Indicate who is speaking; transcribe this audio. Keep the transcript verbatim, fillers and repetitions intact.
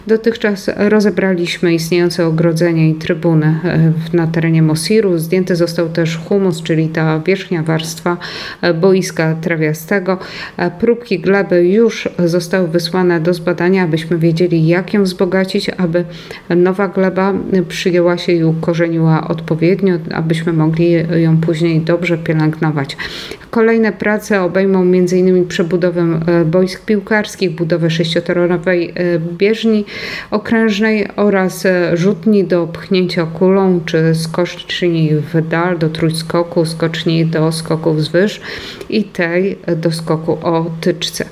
Speaker 1: Dotychczas rozebraliśmy istniejące ogrodzenie i trybuny na terenie Mosiru. Zdjęty został też humus, czyli ta wierzchnia warstwa boiska trawiastego. Próbki gleby już zostały wysłane do zbadania, abyśmy wiedzieli, jak ją wzbogacić, aby nowa gleba przyjęła się i ukorzeniła odpowiednio, abyśmy mogli ją później dobrze pielęgnować. Kolejne prace obejmą między innymi przebudowę boisk piłkarskich, budowę sześciotorowej bieżni okrężnej oraz rzutni do pchnięcia kulą, czy skoczni w dal do trójskoku, skoczni do skoków z wyż i tej do skoku o tyczce.